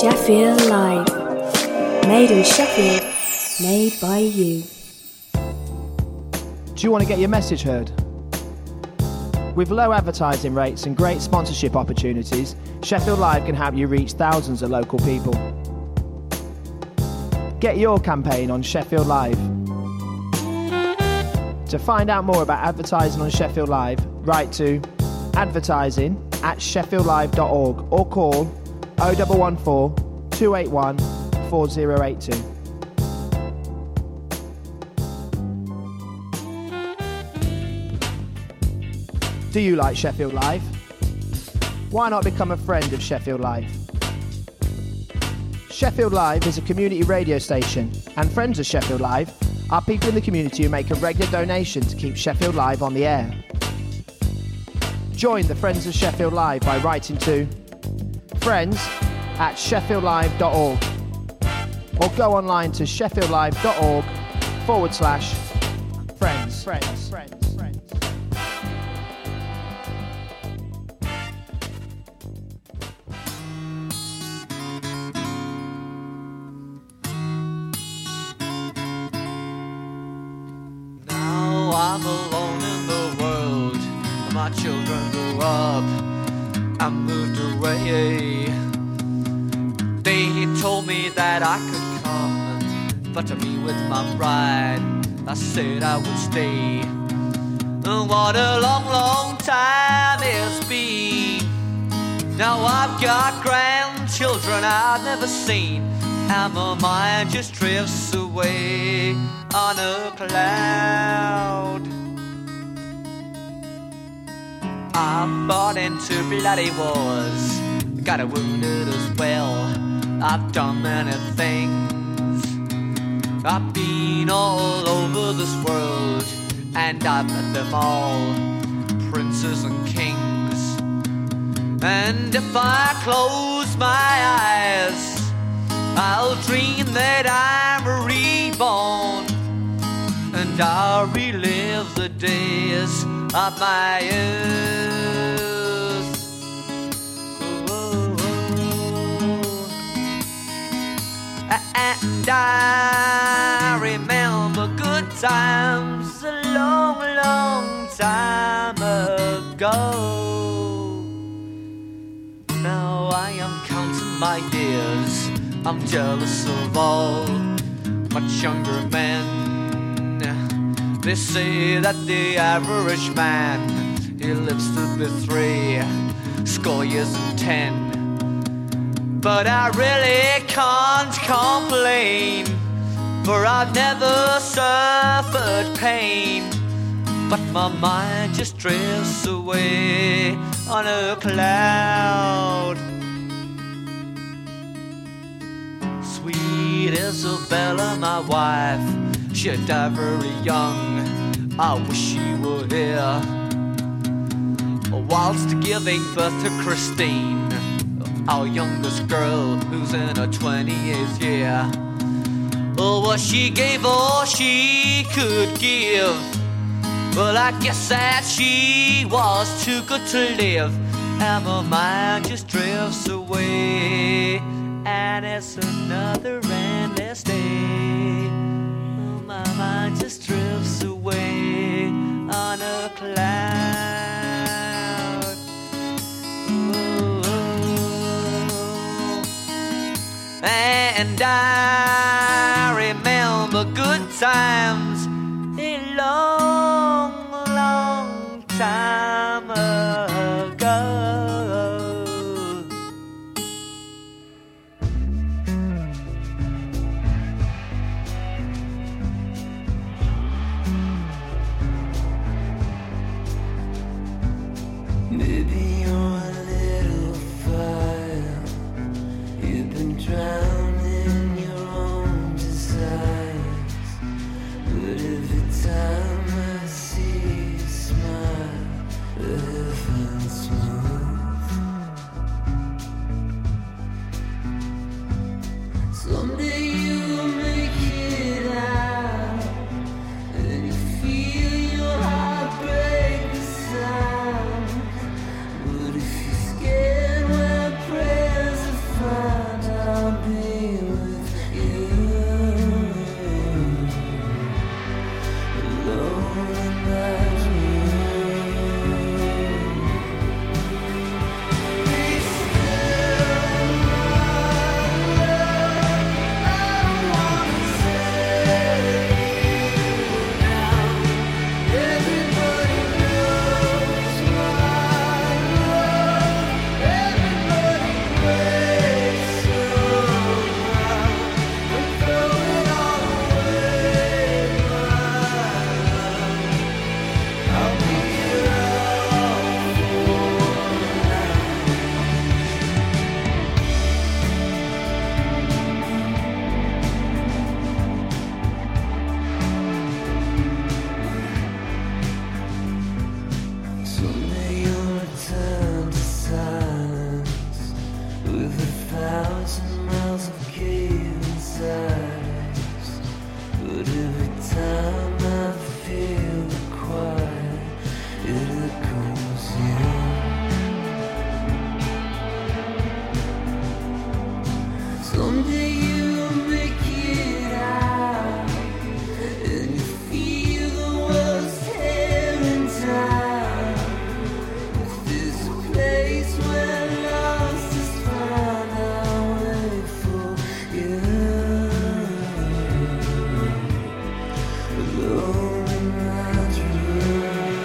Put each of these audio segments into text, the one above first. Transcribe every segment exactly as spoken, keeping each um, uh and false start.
Sheffield Live. Made in Sheffield, made by you. Do you want to get your message heard? With low advertising rates and great sponsorship opportunities, Sheffield Live can help you reach thousands of local people. Get your campaign on Sheffield Live. To find out more about advertising on Sheffield Live, write to advertising at sheffield live dot org or call oh one one four, two eight one, four oh eight two. Do you like Sheffield Live? Why not become a friend of Sheffield Live? Sheffield Live is a community radio station, and friends of Sheffield Live are people in the community who make a regular donation to keep Sheffield Live on the air. Join the Friends of Sheffield Live by writing to friends at sheffield live dot org or go online to sheffield live dot org forward slash friends. Friends. Friends. Friends. Now I'm alone in the world. My children grew up and moved away. They told me that I could come, but to be with my bride, I said I would stay. And what a long, long time it's been. Now I've got grandchildren I've never seen, and my mind just drifts away on a cloud. I fought into bloody wars, got wounded as well. I've done many things. I've been all over this world, and I've met them all, princes and kings. And if I close my eyes, I'll dream that I'm reborn, and I'll relive the days of my youth. And I remember good times a long, long time ago. Now I am counting my years, I'm jealous of all much younger men. They say that the average man, he lives to be three score years and ten. But I really can't complain, for I've never suffered pain. But my mind just drifts away on a cloud. Sweet Isabella, my wife, she died very young. I wish she were here, whilst giving birth to Christine, our youngest girl, who's in her twenty-eighth year. Oh, well, she gave all she could give. Well, I guess that she was too good to live, and my mind just drifts away, and it's another endless day. Oh, my mind just drifts away on a cloud. Oh, and I remember good times a long, long time ago. Maybe you're a little fire. You've been drowning your own desires. But miles and miles of cave inside us. But every time I feel the quiet, it echoes in. Someday you'll make it out, and you feel the world's tearing down. If there's a place where lost is found, I'll wait for you. Alone in my dream.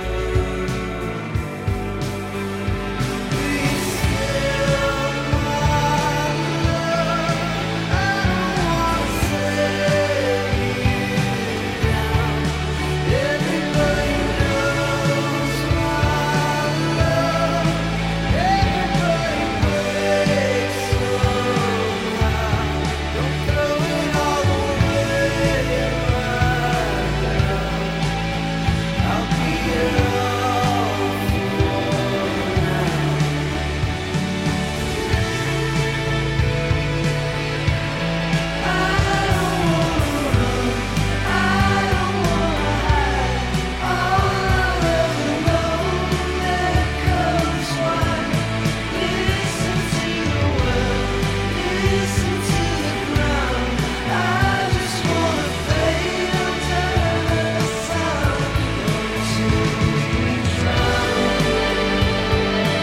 Please still my love. I don't want to say you down. Everybody knows my love. Everybody breaks somehow. Don't throw it all away right now. I'll be all for now. I don't wanna run, I don't wanna hide. All I ever know, there comes one. Listen to the world, listen to the ground. I just wanna fade under the sun until we drown.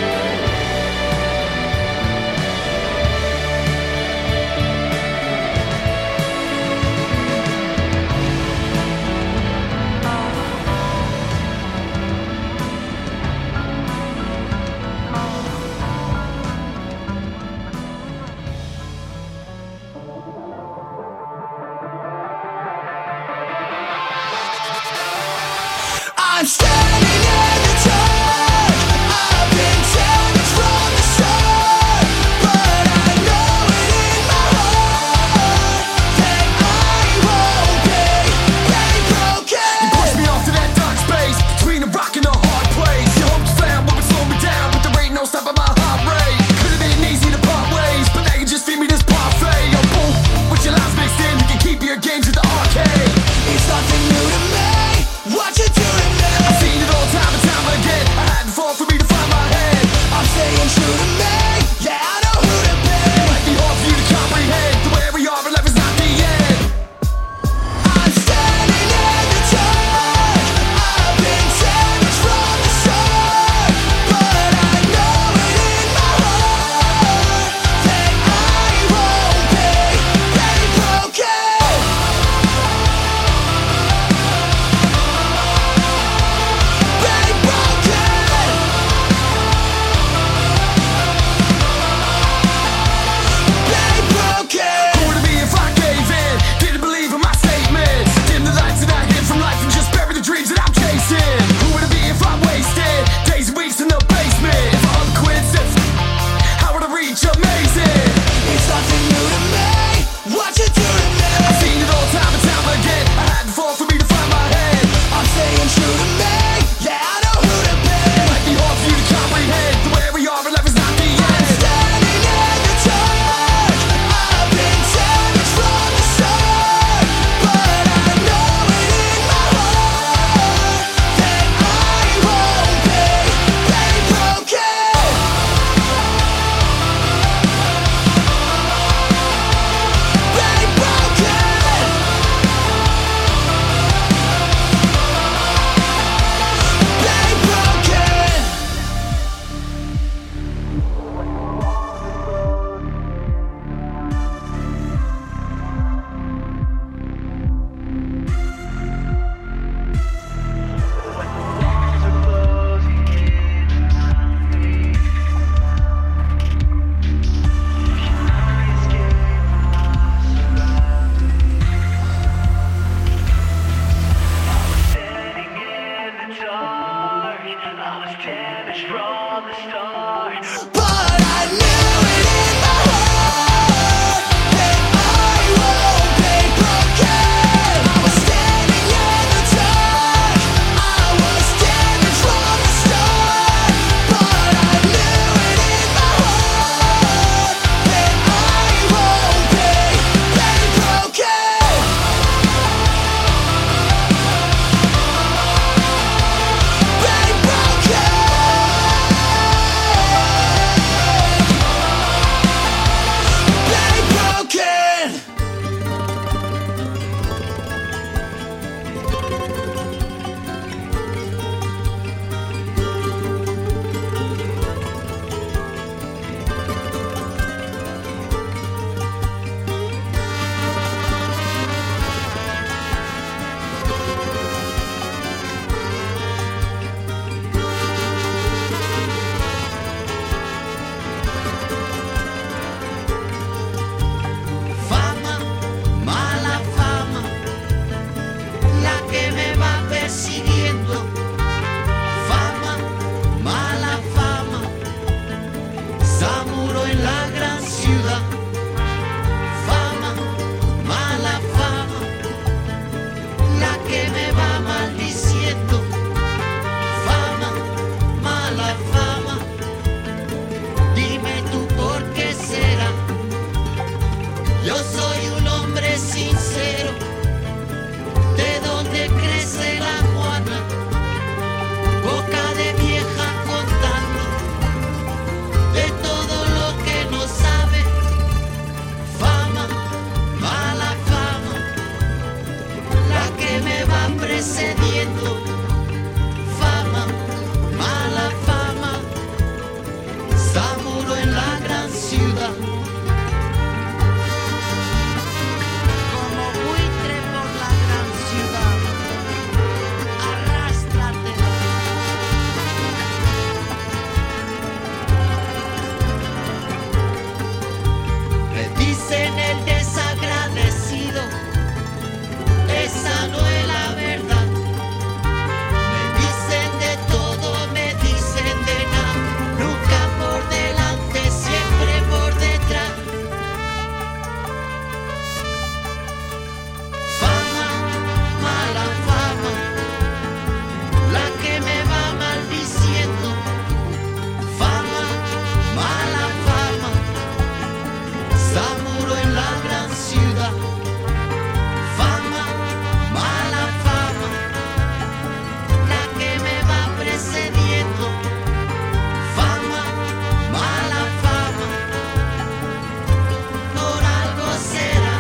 I'm standing in the dark. I've been damaged from the start, but I know it in my heart that I won't be, be broken. You pushed me off to that dark space between a rock and a hard place. Your hopes found what would slow me down, but there ain't no stopping my heart rate. Could've been easy to part ways, but now you just feed me this parfait. Yo, boom, with your lies mixed in, you can keep your games at the arcade. It's nothing new to me. What you do to me? I've seen it dicen el desagradecido, esa no es la verdad. Me dicen de todo, me dicen de nada, nunca por delante, siempre por detrás. Fama, mala fama, la que me va maldiciendo. Fama, mala fama, Zamuro en la gran ciudad. Fama, mala fama, la que me va precediendo. Fama, mala fama, por algo será.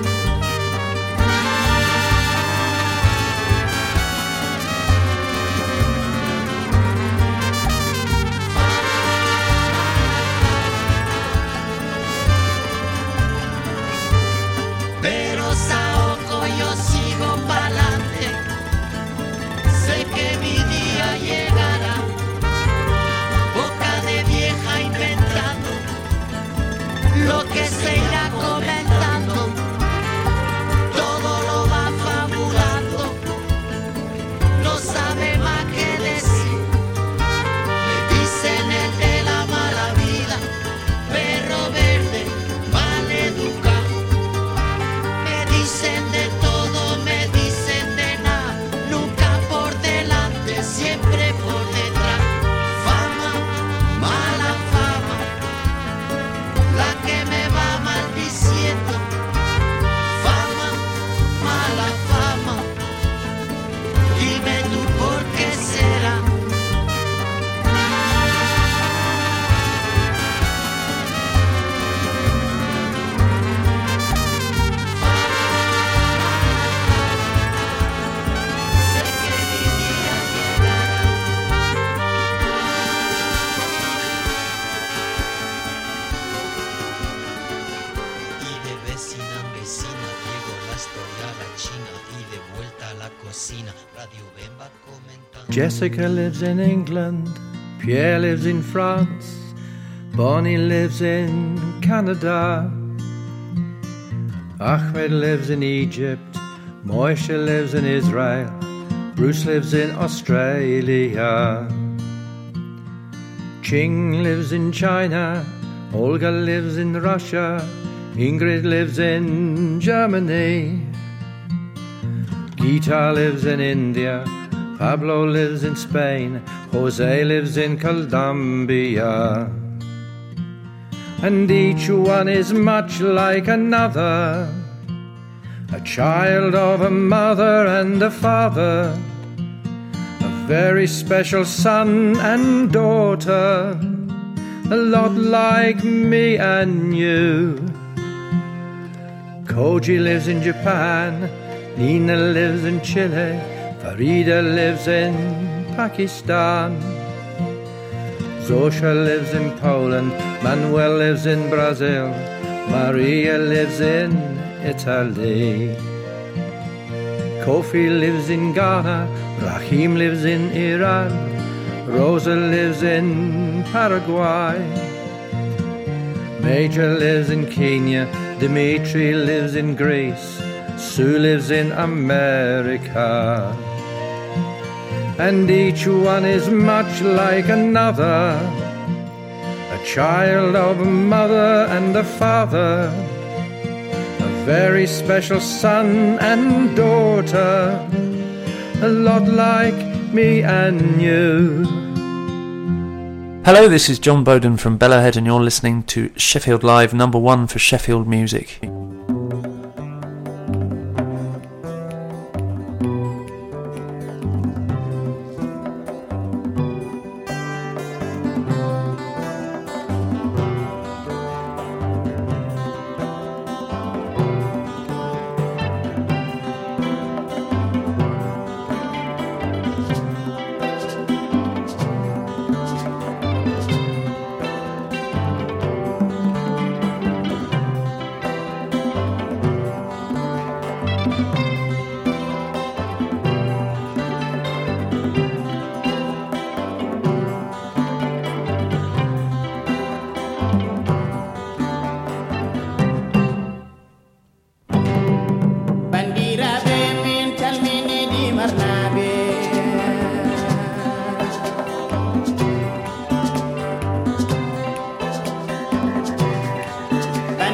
Pero Saoko, yo sigo pa'lante, sé que mi día llegará. Boca de vieja inventando lo que se irá comentando, todo lo va fabulando, no sabe más que decir. Me dicen el de la mala vida, perro verde, mal educado. Me dicen de todo, me dicen de nada, nunca por delante, siempre por detrás. Fama, mala fama, la que me va maldiciendo. Fama, mala fama, dime tú por qué será. Sé que mi día llegará. Y de vecina en vecina llegó la historia a la China y de vuelta a la cocina Radio Bemba comentando. Jessica lives in England, Pierre lives in France, Bonnie lives in Canada, Ahmed lives in Egypt, Moishe lives in Israel, Bruce lives in Australia, Ching lives in China, Olga lives in Russia, Ingrid lives in Germany, Gita lives in India, Pablo lives in Spain, Jose lives in Colombia. And each one is much like another, a child of a mother and a father, a very special son and daughter, a lot like me and you. Koji lives in Japan, Nina lives in Chile, Farida lives in Pakistan, Zosha lives in Poland, Manuel lives in Brazil, Maria lives in Italy, Kofi lives in Ghana, Rahim lives in Iran, Rosa lives in Paraguay, Major lives in Kenya, Dimitri lives in Greece, Sue lives in America. And each one is much like another, a child of a mother and a father, a very special son and daughter, a lot like me and you. Hello, this is John Bowden from Bellahead and you're listening to Sheffield Live, number one for Sheffield music.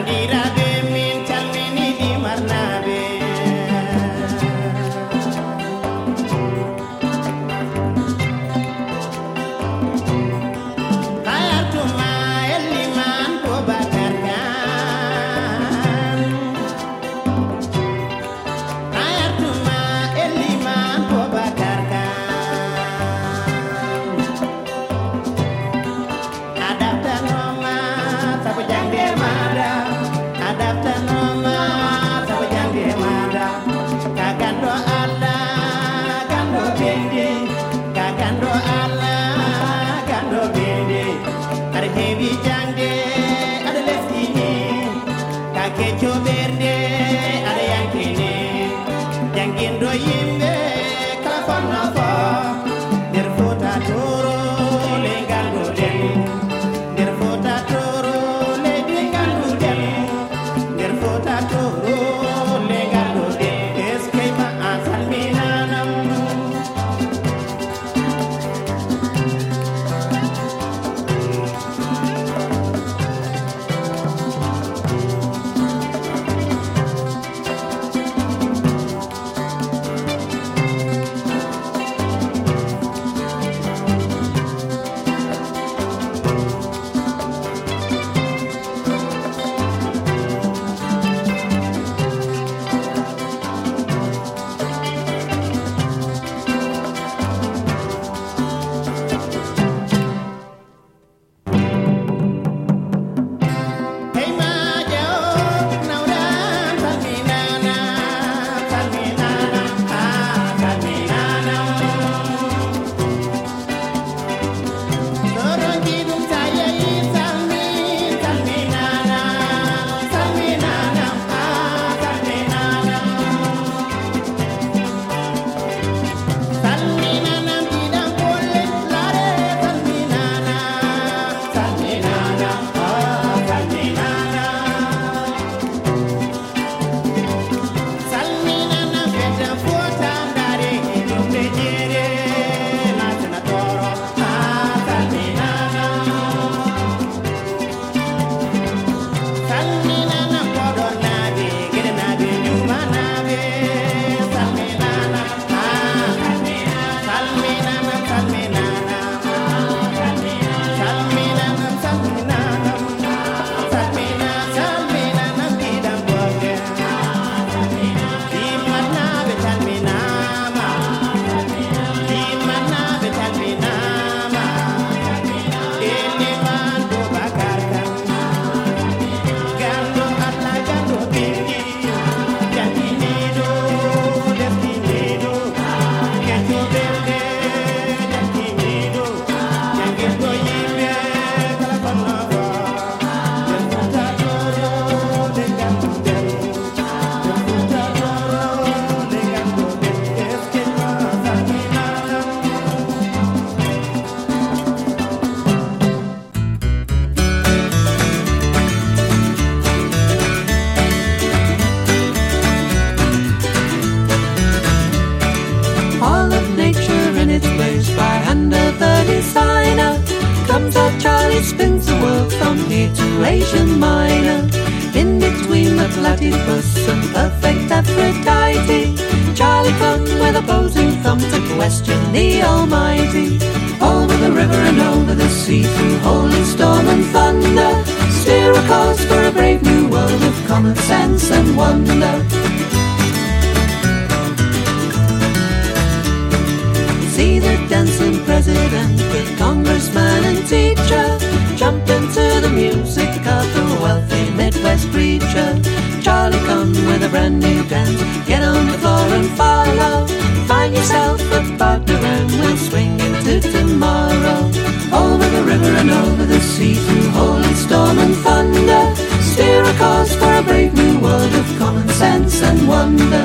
bandiraɓe min calminiɗi marnaɓe kayartuma elliman Boubacar Kane kayartuma elliman Boubacar Kane adaptanoma sabu jangde maɗa adaptanoma sabu jangde maɗa ka gando Allah gando bende ka gando Allah gando bende aɗa heewi jangde aɗa leftini ka kecco ɓerde aɗa yankine janguindo yimɓe kala fonno fo nder Fouta Tooro ley ganduɗen nder Fouta Tooro leydi ganduɗen nder Fouta Tooro ley ganduɗen eskeyma an salminanam hey majo nawran salminana salminana ah salminana Toronji ɗum sa yehi salmi salminana salminana ah salminana salminana mbiɗan kolle lare salminana salminana ah salminana salminana fedda Fouta ndare jomde jeere natana toro ah salminana salminana Podor naaɓe Guédé naaɓe Ñuma naaɓe salminana ah salminana salminana salminana salminana salmina salminana mbiɗan boge dimmatnaɓe salminama dimmatnaɓe salminama Eliman Boubacar Kane gando Allah gando bindi janginiɗo leftiniɗo kecco ɓerde janginiɗo janguirɗo yimɓe kala fonno fo nder Fouta Tooro nde ganduɗen nder Fouta Tooro nde ganduɗen eskeyma salminanam All of nature in its place by hand of the designer. Comes out Charlie, spins the world from here to Asia Minor. In between the platypus and perfect Aphrodite, Charlie come with opposing thumb to question the Almighty. Over the river and over the sea, through holy storm and thunder, steer a course for a brave new world of common sense and wonder. See the dancing president with congressman and teacher jump into the music of the wealthy Midwest preacher. Charlie come with a brand new dance, get on the floor and follow. Find yourself a partner and we'll swing into tomorrow. Over the river and over the sea, through holy storm and thunder, steer a course for a brave new world of common sense and wonder.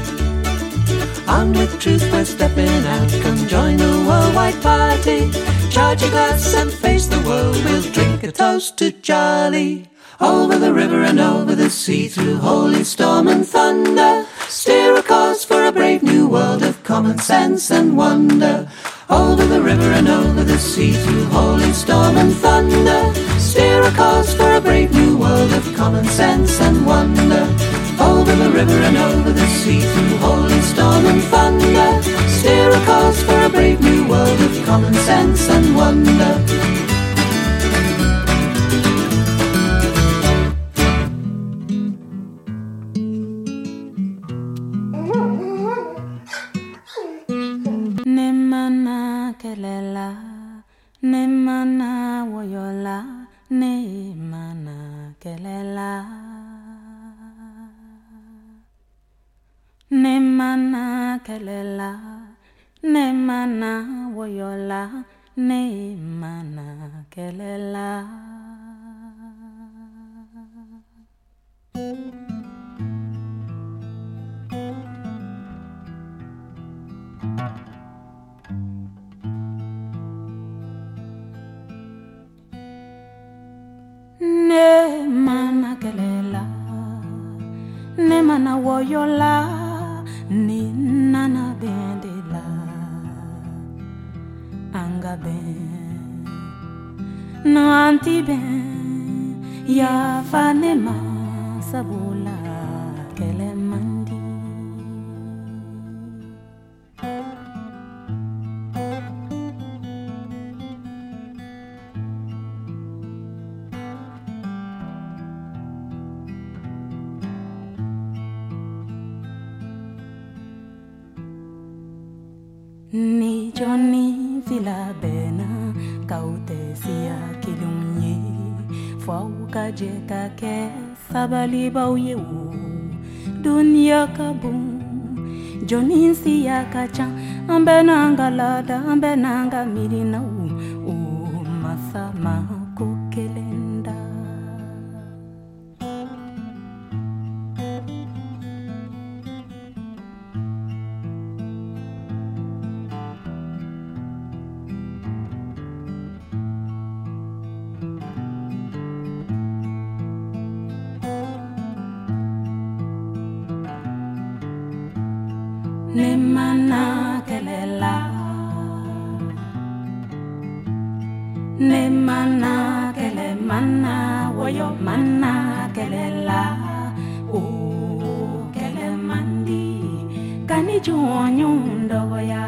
Armed with truth, we're stepping out. Come join the worldwide party. charge a glass and face the world. We'll drink a toast to Charlie. Over the river and over the sea, through holy storm and thunder, steer a course for a brave new world of common sense and wonder. Over the river and over the sea, through holy storm and thunder, steer a course for a brave new world of common sense and wonder. Over the river and over the sea, through holy storm and thunder, steer a course for a brave new world of common sense and wonder. Nemana kelela, nemana woyola, nemana kelela. Nemana kelela, nemana woyola, nemana kelela. Ne mana kelela, ne mana woyola, ni nana bendela, anga ben, no anti ben, ya fa ne ma sabula kele mandi. Ni Johnny Villa Bena kaute sia kilunye fauka jeka ke sabali bauye u dunia kabum Johnny sia kacha ambena ngalada ambena ngamirina u u masama kukelenda. Nemana kelela, nemana kele mana woyo mana kelela, o kele mandi kani juonyundo ya.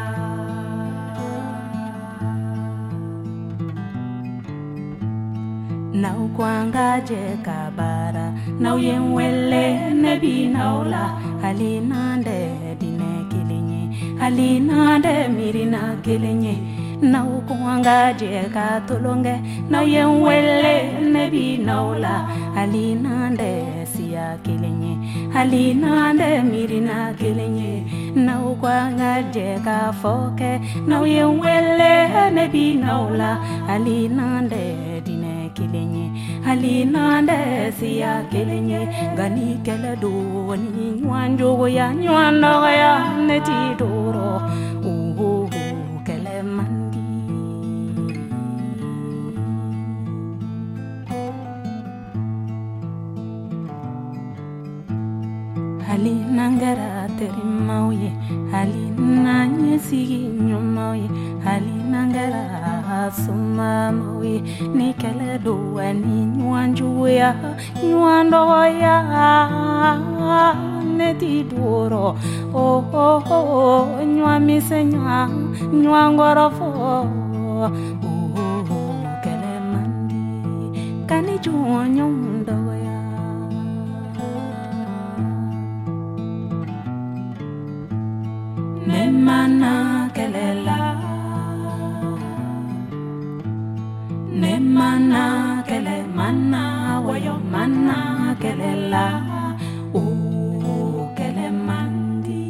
Nau kwanga je kabara, nau yenwele nebi naula, halinande dine kilinye, halinande mirina kilinye. Nau kwanga je katulonge, nau yenwele nebi naula, halinande siya kilinye, halinande mirina kilinye. Nau kwanga je kafoke, nau yenwele nebi naula, halinande dine kilinye, halinande siya kilinye. Gani kele do ni nywanjo ya nywano ya neti doro uhu kele mandi. Halinangara terimauye, halinanye sigi nyumauye, halinangara suma mauye, ni kele do ni nywanjo ya nywano ya neti doro oh oh oh nywa misenya nywa ngorofo oh oh kele mandi kani juonyo ndo ya. Nemana kelela, nemana kele mana woyo mana kelela, oh kele mandi.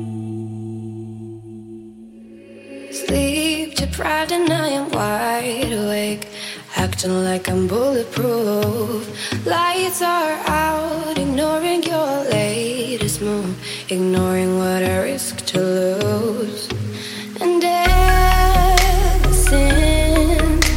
Sleep deprived and I am wide awake, acting like I'm bulletproof. Lights are out, ignoring your latest move, ignoring what I risk to lose. And ever since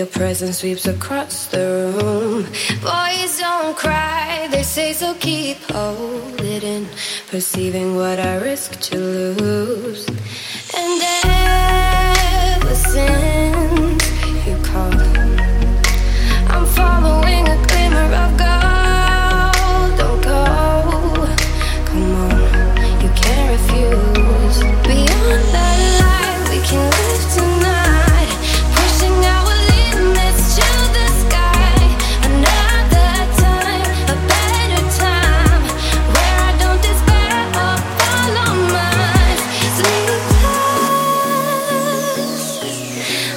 Your presence sweeps across the room. Boys don't cry, they say, so keep holding in, perceiving what I risk to lose. And ever since you called, I'm following a glimmer of gold. Don't go, come on, you can't refuse. Beyond that light, we can live tonight, pushing our limits to the sky. Another time, a better time, where I don't despair or fall on my sleepless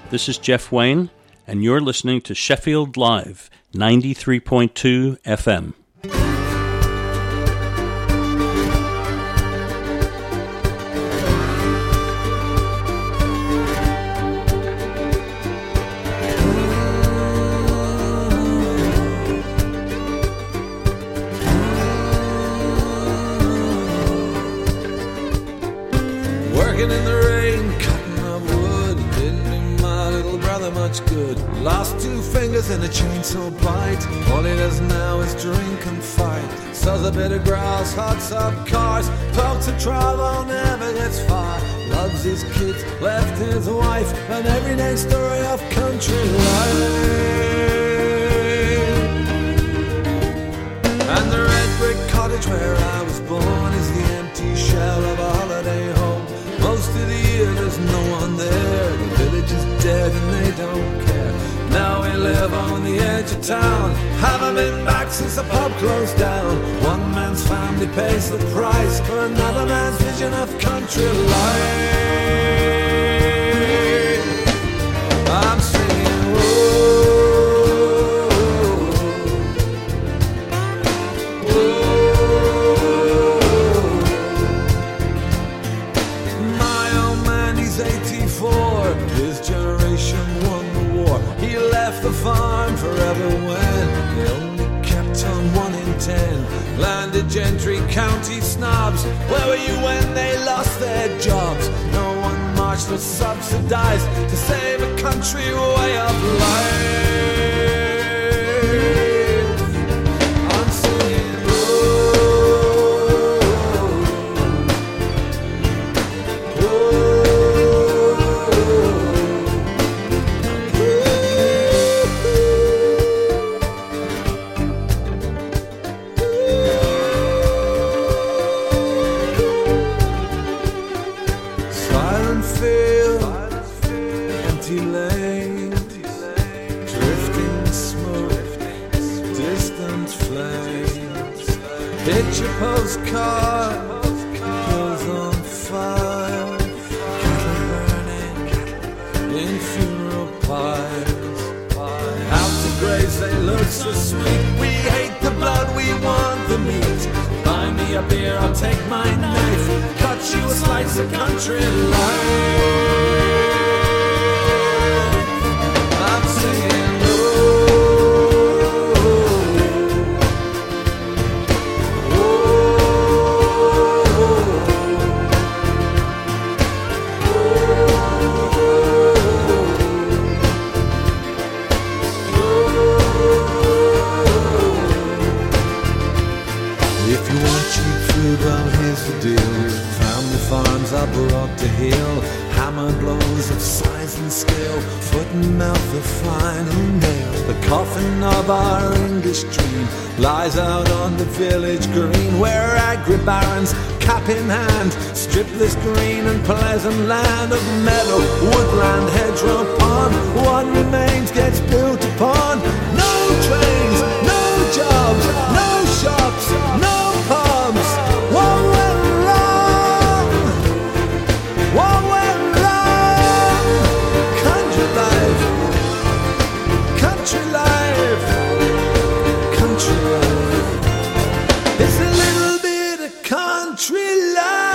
This is Jeff Wayne, and you're listening to Sheffield Live, ninety-three point two F M. Working in the rain, cutting up wood, didn't do my little brother much good. Lost two fingers in a chainsaw bite. All he does now is drink and fight. Sells a bit of grass, hots up cars, talks a travel, never gets far. Loves his kids, left his wife, an everyday story of country life. And the red brick cottage where I was born is the empty shell of a holiday home. Most of the year there's no one there. The village is dead and they don't care. Now we live on the edge of town. Haven't been back since the pub closed down. One man's family pays the price for another man's vision of country life. I'm singing, whoa. His generation won the war. He left the farm forever when they only kept on one in ten. Landed gentry, county snobs. Where were you when they lost their jobs? No one marched or subsidized to save a country way of life. I'm singing, postcard, clothes on fire, cattle burning in funeral pyres. Out to graves they look so sweet. We hate the blood, we want the meat. Buy me a beer, I'll take my knife, cut you a slice of country life. I'm singing, oh. Well, here's the deal. Family farms are brought to heel. Hammer blows of size and scale. Foot and mouth the final nail. The coffin of our English dream lies out on the village green, where agri-barons, cap in hand, strip this green and pleasant land of meadow, woodland, hedgerow, pond. What remains gets built upon. No trains, no jobs, no shops, no pubs. What went wrong? What went wrong? Country life, country life, country life. It's a little bit of country life.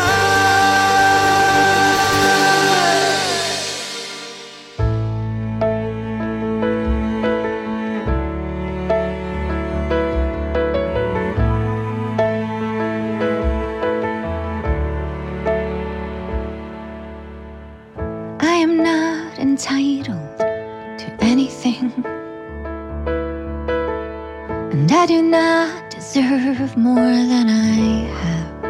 Entitled to anything, and I do not deserve more than I have.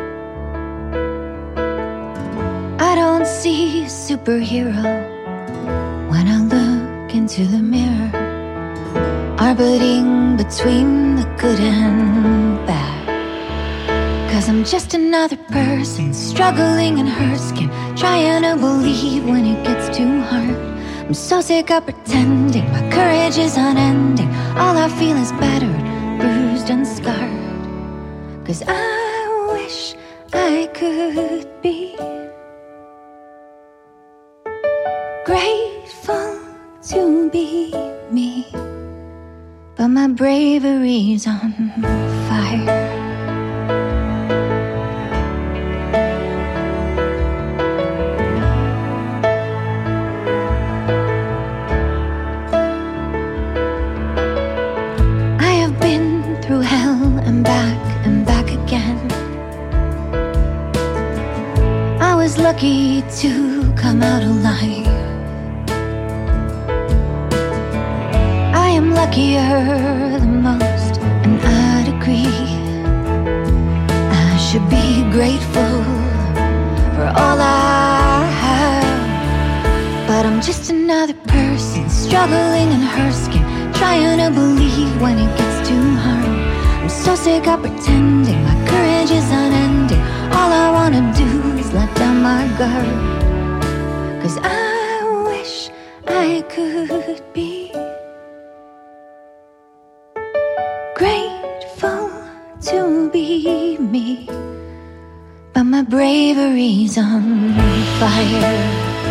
I don't see a superhero when I look into the mirror, orbiting between the good and bad. 'Cause I'm just another person struggling in her skin, trying to believe when it gets too hard. I'm so sick of pretending my courage is unending. All I feel is battered, bruised and scarred. 'Cause I wish I could be grateful bravery's on fire. I have been through hell and back and back again. I was lucky to come out alive. I am luckier than most, and I'd agree. I should be grateful for all I have, but I'm just another person struggling in her skin, trying to believe when it gets too hard. I'm so sick of pretending my courage is unending. All I wanna do is let down my guard, 'cause I wish I could be grateful to be me, but my bravery's on fire.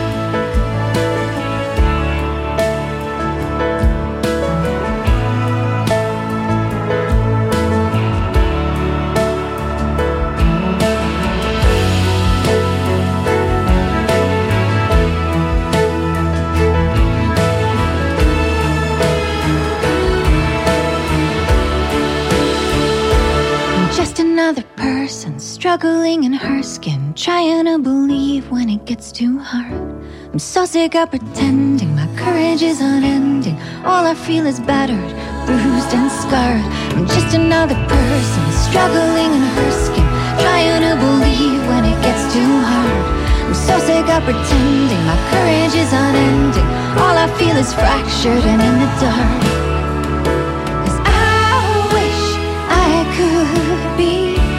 Another person struggling in her skin, trying to believe when it gets too hard. I'm so sick of pretending my courage is unending. All I feel is battered, bruised and scarred. I'm just another person struggling in her skin, trying to believe when it gets too hard. I'm so sick of pretending my courage is unending. All I feel is fractured and in the dark, 'cause I wish I could be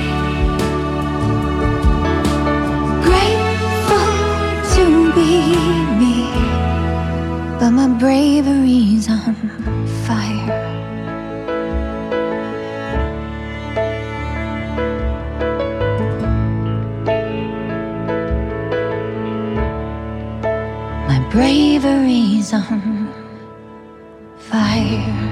me, but my bravery's on fire. My bravery's on fire.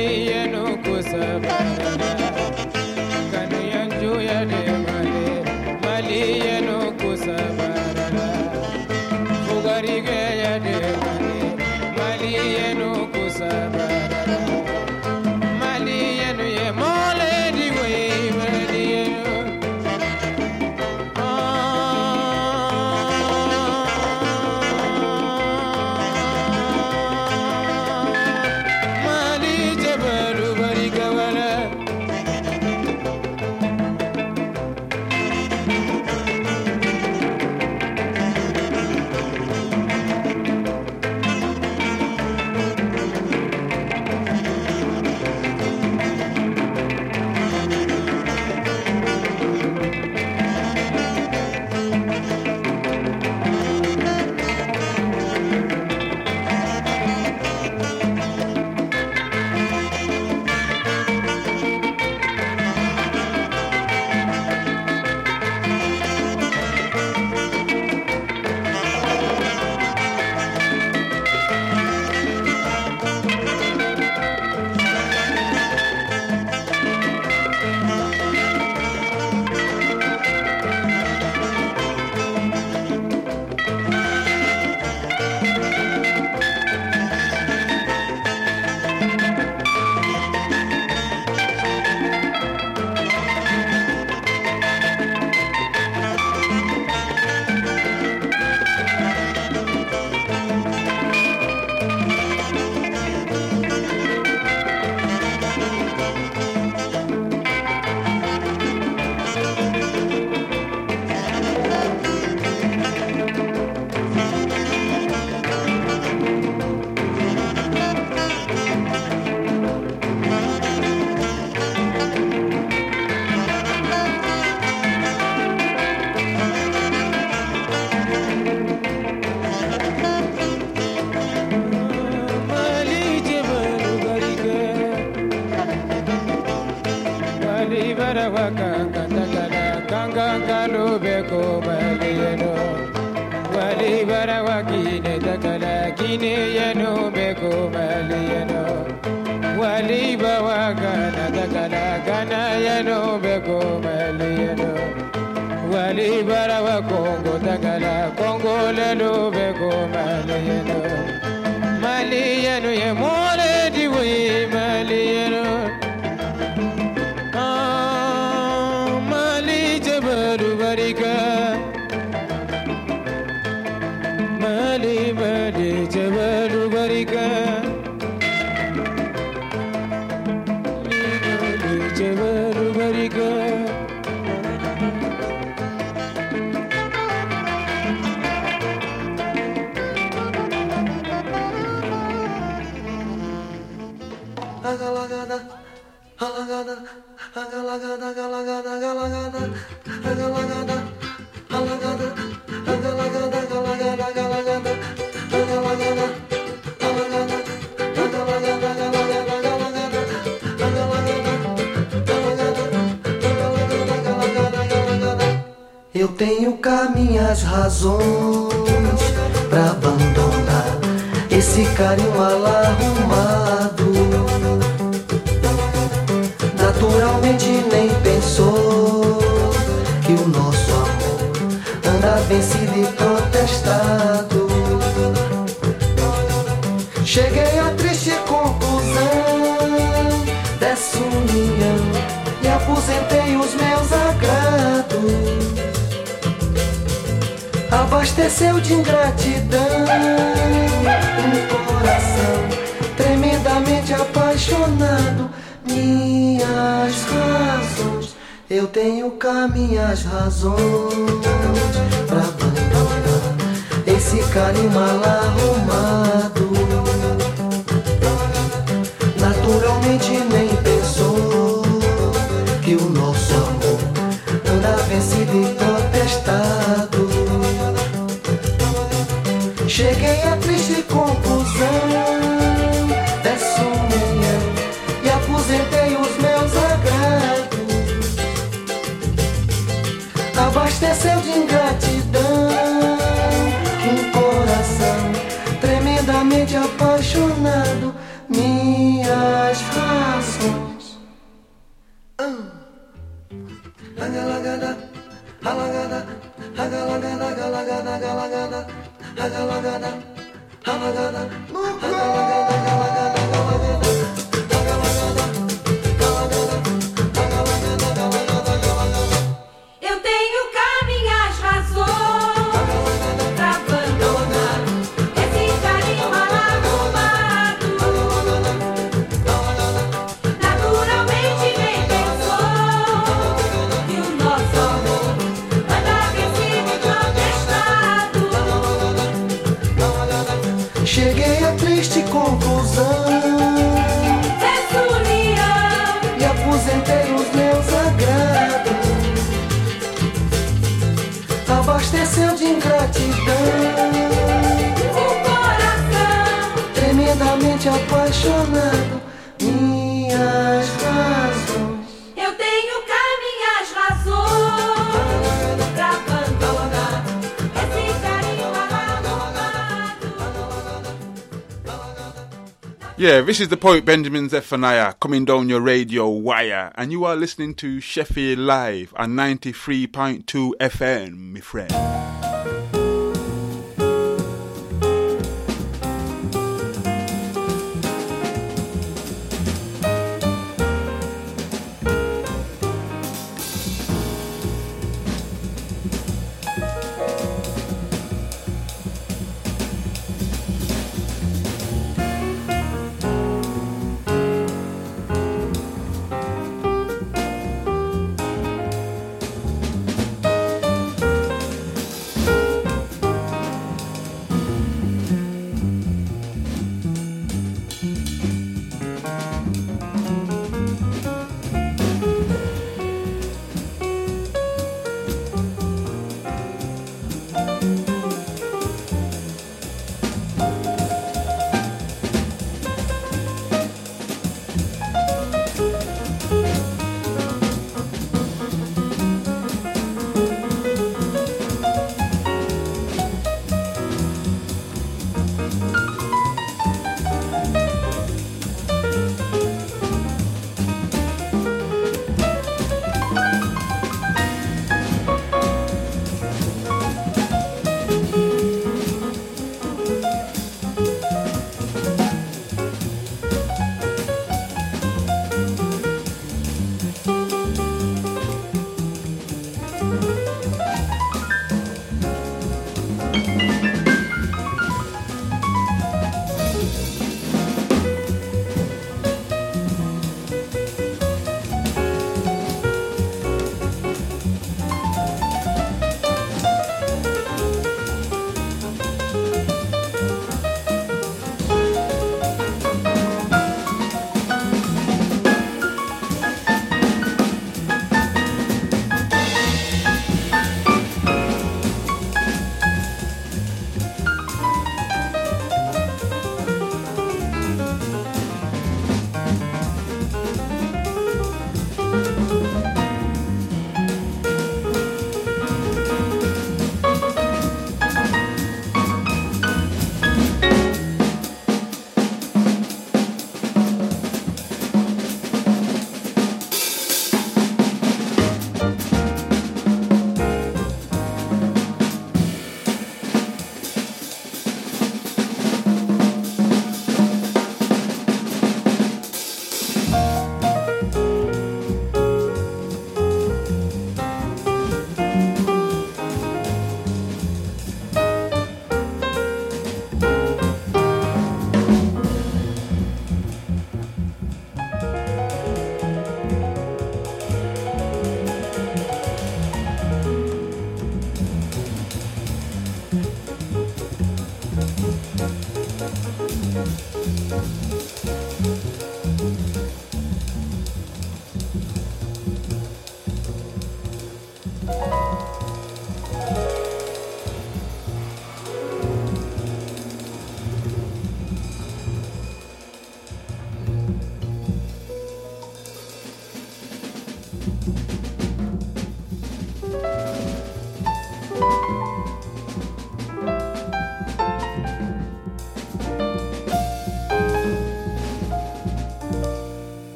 Eu tenho cá minhas razões pra abandonar esse carinho alarmado. Naturalmente nem pensou que o nosso amor anda vencido e protestado. Cheguei à triste conclusão dessa união e aposentei os meus agrados. Abasteceu de ingratidão um coração tremendamente apaixonado. Minhas razões, eu tenho cá minhas razões pra abandonar esse carinho mal arrumado. Naturalmente nem pensou que o nosso amor anda vencido e protestado. Cheguei à triste conclusão dessa união e aposentei os meus agrados. Abasteceu de ingratidão um coração tremendamente apaixonado. Minhas razões, apaixonado. Minhas razões. Eu tenho cá minhas razões pra abandonar esse carinho Yeah, this is the poet Benjamin Zephaniah coming down your radio wire, and you are listening to Sheffield Live on ninety-three point two F M, my friend.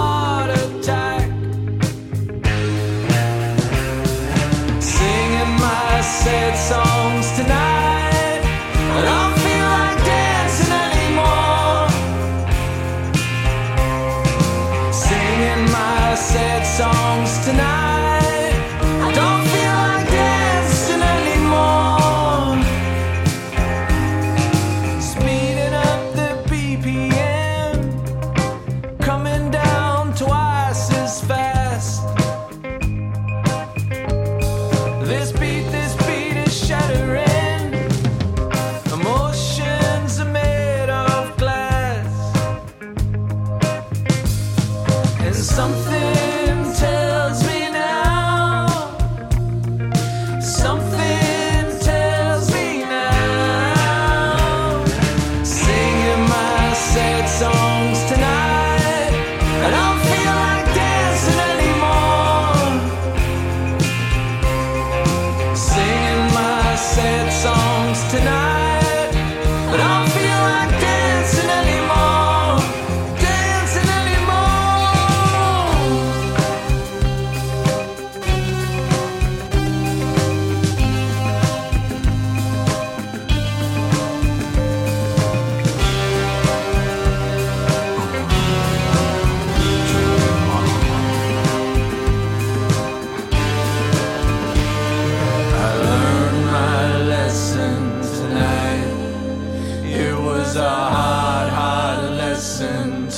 Singing my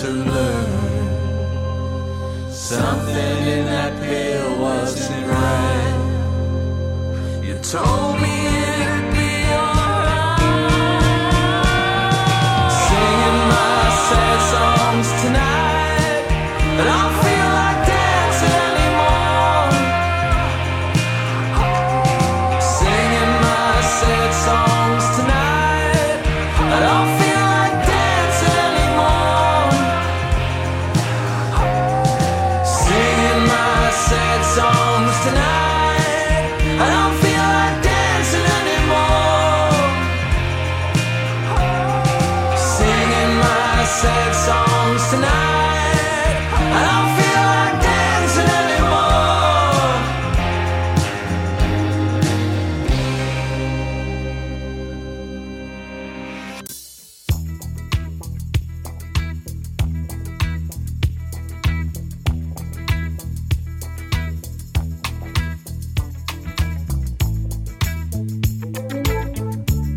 to learn. Something in that pill wasn't right. You told me it'd be alright. Singing my sad songs tonight, but I don't feel like dancing anymore. Singing my sad songs tonight, I don't feel like dancing anymore. Singing my sad songs tonight, I don't feel like dancing anymore. Singing my sad songs.